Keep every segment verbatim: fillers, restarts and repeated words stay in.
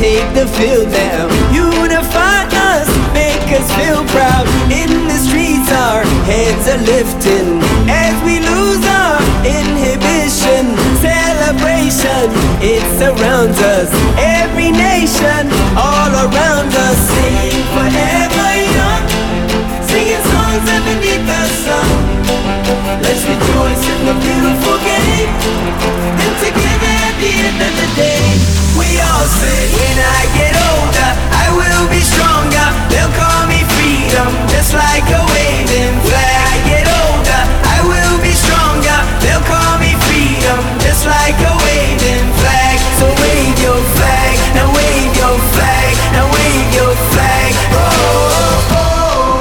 take the field now. Unify us, make us feel proud. In the streets our heads are lifting as we lose our inhibition. Celebration, it surrounds us. Every nation, all around us. Sing forever young, singing songs underneath the sun. Let's rejoice in the beautiful game, and together at the end of the day, we all say, when I get older, I will be stronger. They'll call me freedom, just like a waving flag. I get older, I will be stronger. They'll call me freedom, just like a waving flag. So wave your flag, now wave your flag, now wave your flag. Oh, oh, oh.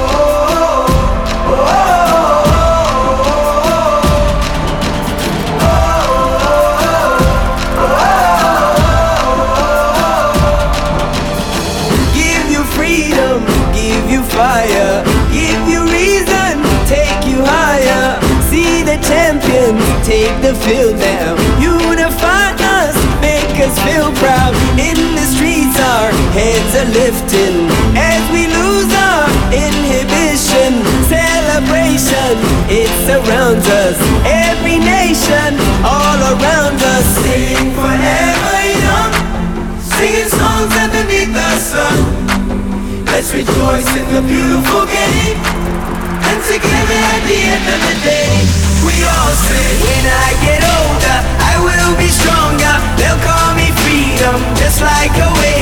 Fire, give you reason, take you higher. See the champions take the field now. Unify us, make us feel proud. In the streets our heads are lifting as we lose our inhibition. Celebration, it surrounds us. Every nation, all around us. Sing forever young, singing songs underneath the sun. Let's rejoice in the beautiful game, and together at the end of the day, we all say, when I get older, I will be stronger. They'll call me freedom, just like a wave.